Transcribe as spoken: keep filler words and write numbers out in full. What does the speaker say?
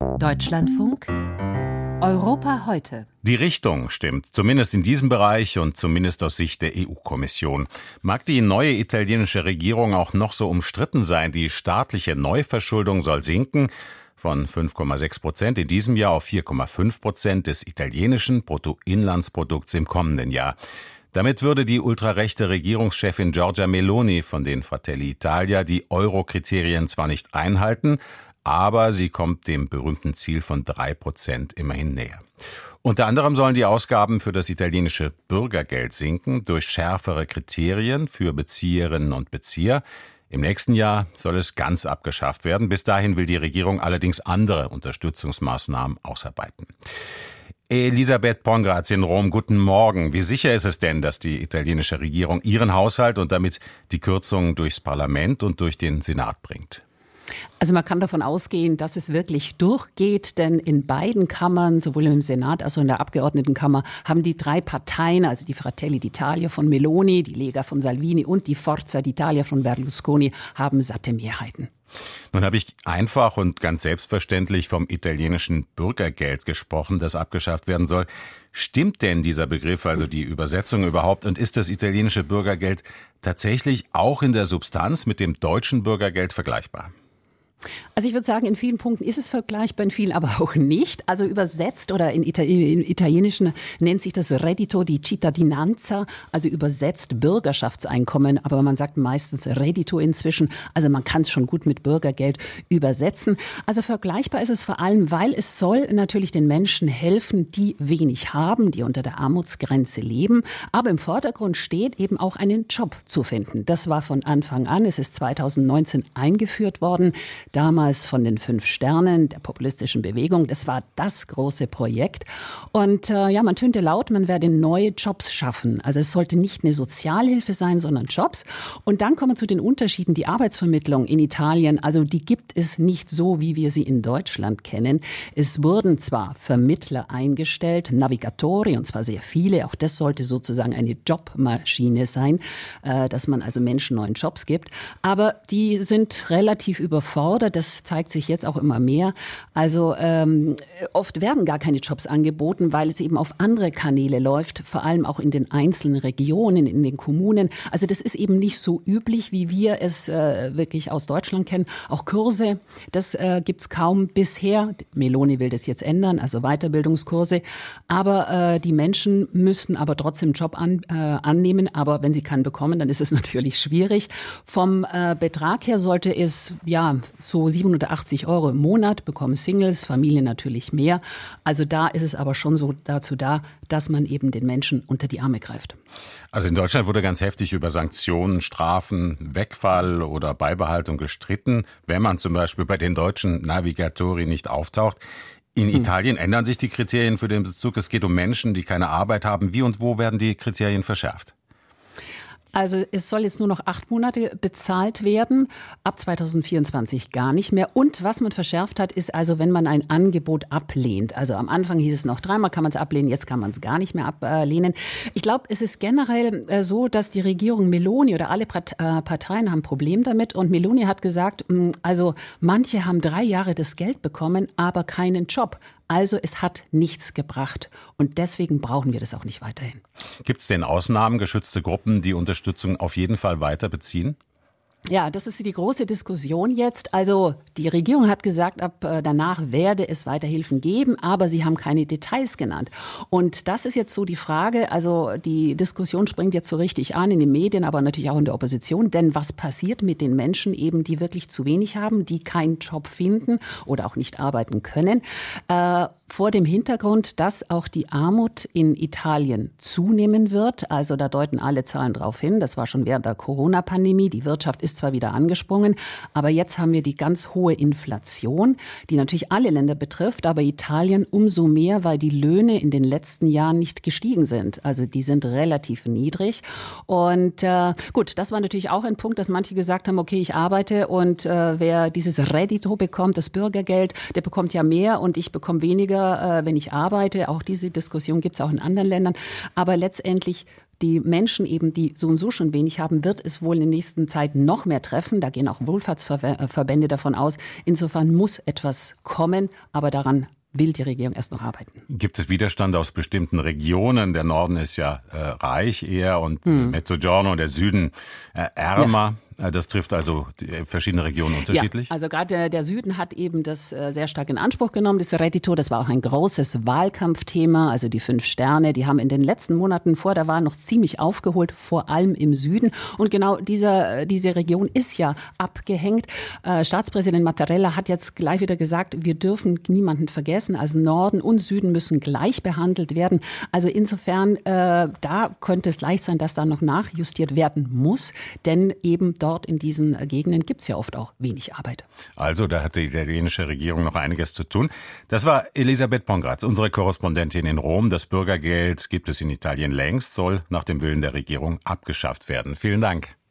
Deutschlandfunk Europa heute. Die Richtung stimmt, zumindest in diesem Bereich und zumindest aus Sicht der E U-Kommission. Mag die neue italienische Regierung auch noch so umstritten sein, die staatliche Neuverschuldung soll sinken von fünf Komma sechs Prozent in diesem Jahr auf vier Komma fünf Prozent des italienischen Bruttoinlandsprodukts im kommenden Jahr. Damit würde die ultrarechte Regierungschefin Giorgia Meloni von den Fratelli Italia die Euro-Kriterien zwar nicht einhalten, aber sie kommt dem berühmten Ziel von drei Prozent immerhin näher. Unter anderem sollen die Ausgaben für das italienische Bürgergeld sinken durch schärfere Kriterien für Bezieherinnen und Bezieher. Im nächsten Jahr soll es ganz abgeschafft werden. Bis dahin will die Regierung allerdings andere Unterstützungsmaßnahmen ausarbeiten. Elisabeth Pongratz in Rom, guten Morgen. Wie sicher ist es denn, dass die italienische Regierung ihren Haushalt und damit die Kürzungen durchs Parlament und durch den Senat bringt? Also man kann davon ausgehen, dass es wirklich durchgeht, denn in beiden Kammern, sowohl im Senat als auch in der Abgeordnetenkammer, haben die drei Parteien, also die Fratelli d'Italia von Meloni, die Lega von Salvini und die Forza d'Italia von Berlusconi, haben satte Mehrheiten. Nun habe ich einfach und ganz selbstverständlich vom italienischen Bürgergeld gesprochen, das abgeschafft werden soll. Stimmt denn dieser Begriff, also die Übersetzung überhaupt, und ist das italienische Bürgergeld tatsächlich auch in der Substanz mit dem deutschen Bürgergeld vergleichbar? Also ich würde sagen, in vielen Punkten ist es vergleichbar, in vielen aber auch nicht. Also übersetzt oder in Italienischen nennt sich das Reddito di Cittadinanza, also übersetzt Bürgerschaftseinkommen, aber man sagt meistens Reddito inzwischen. Also man kann es schon gut mit Bürgergeld übersetzen. Also vergleichbar ist es vor allem, weil es soll natürlich den Menschen helfen, die wenig haben, die unter der Armutsgrenze leben. Aber im Vordergrund steht eben auch einen Job zu finden. Das war von Anfang an, es ist zweitausendneunzehn eingeführt worden. Damals von den Fünf Sternen, der populistischen Bewegung. Das war das große Projekt. Und äh, ja, man tönte laut, man werde neue Jobs schaffen. Also es sollte nicht eine Sozialhilfe sein, sondern Jobs. Und dann kommen wir zu den Unterschieden. Die Arbeitsvermittlung in Italien, also die gibt es nicht so, wie wir sie in Deutschland kennen. Es wurden zwar Vermittler eingestellt, Navigatori, und zwar sehr viele. Auch das sollte sozusagen eine Jobmaschine sein, äh, dass man also Menschen neuen Jobs gibt. Aber die sind relativ überfordert. Das zeigt sich jetzt auch immer mehr. Also ähm, oft werden gar keine Jobs angeboten, weil es eben auf andere Kanäle läuft, vor allem auch in den einzelnen Regionen, in den Kommunen. Also das ist eben nicht so üblich, wie wir es äh, wirklich aus Deutschland kennen. Auch Kurse, das äh, gibt's kaum bisher. Meloni will das jetzt ändern, also Weiterbildungskurse. Aber äh, die Menschen müssen aber trotzdem einen Job an, äh, annehmen. Aber wenn sie keinen bekommen, dann ist es natürlich schwierig. Vom äh, Betrag her sollte es ja so siebenhundertachtzig Euro im Monat, bekommen Singles, Familien natürlich mehr. Also da ist es aber schon so dazu da, dass man eben den Menschen unter die Arme greift. Also in Deutschland wurde ganz heftig über Sanktionen, Strafen, Wegfall oder Beibehaltung gestritten, wenn man zum Beispiel bei den deutschen Navigatori nicht auftaucht. In hm. Italien ändern sich die Kriterien für den Bezug. Es geht um Menschen, die keine Arbeit haben. Wie und wo werden die Kriterien verschärft? Also es soll jetzt nur noch acht Monate bezahlt werden, ab zweitausendvierundzwanzig gar nicht mehr. Und was man verschärft hat, ist also, wenn man ein Angebot ablehnt. Also am Anfang hieß es noch dreimal kann man es ablehnen, jetzt kann man es gar nicht mehr ablehnen. Ich glaube, es ist generell so, dass die Regierung Meloni oder alle Parteien haben ein Problem damit. Und Meloni hat gesagt, also manche haben drei Jahre das Geld bekommen, aber keinen Job. Also es hat nichts gebracht und deswegen brauchen wir das auch nicht weiterhin. Gibt es denn Ausnahmen, geschützte Gruppen, die Unterstützung auf jeden Fall weiter beziehen? Ja, das ist die große Diskussion jetzt. Also die Regierung hat gesagt, ab äh, danach werde es Weiterhilfen geben, aber sie haben keine Details genannt. Und das ist jetzt so die Frage, also die Diskussion springt jetzt so richtig an in den Medien, aber natürlich auch in der Opposition. Denn was passiert mit den Menschen eben, die wirklich zu wenig haben, die keinen Job finden oder auch nicht arbeiten können? Äh, vor dem Hintergrund, dass auch die Armut in Italien zunehmen wird. Also da deuten alle Zahlen drauf hin. Das war schon während der Corona-Pandemie. Die Wirtschaft ist zwar wieder angesprungen, aber jetzt haben wir die ganz hohe Inflation, die natürlich alle Länder betrifft, aber Italien umso mehr, weil die Löhne in den letzten Jahren nicht gestiegen sind. Also die sind relativ niedrig. Und äh, gut, das war natürlich auch ein Punkt, dass manche gesagt haben, okay, ich arbeite und äh, wer dieses Reddito bekommt, das Bürgergeld, der bekommt ja mehr und ich bekomme weniger, äh, wenn ich arbeite. Auch diese Diskussion gibt es auch in anderen Ländern. Aber letztendlich die Menschen eben, die so und so schon wenig haben, wird es wohl in der nächsten Zeit noch mehr treffen. Da gehen auch Wohlfahrtsverbände davon aus. Insofern muss etwas kommen, aber daran will die Regierung erst noch arbeiten. Gibt es Widerstand aus bestimmten Regionen? Der Norden ist ja äh, reich eher und hm. Mezzogiorno, der Süden äh, ärmer. Ja. Das trifft also die verschiedene Regionen unterschiedlich? Ja, also gerade der, der Süden hat eben das äh, sehr stark in Anspruch genommen, das Reddito. Das war auch ein großes Wahlkampfthema. Also die fünf Sterne, die haben in den letzten Monaten vor der Wahl noch ziemlich aufgeholt, vor allem im Süden. Und genau dieser, diese Region ist ja abgehängt. Äh, Staatspräsident Mattarella hat jetzt gleich wieder gesagt, wir dürfen niemanden vergessen. Also Norden und Süden müssen gleich behandelt werden. Also insofern, äh, da könnte es leicht sein, dass da noch nachjustiert werden muss. Denn eben dort in diesen Gegenden gibt es ja oft auch wenig Arbeit. Also da hat die italienische Regierung noch einiges zu tun. Das war Elisabeth Pongratz, unsere Korrespondentin in Rom. Das Bürgergeld gibt es in Italien längst, soll nach dem Willen der Regierung abgeschafft werden. Vielen Dank.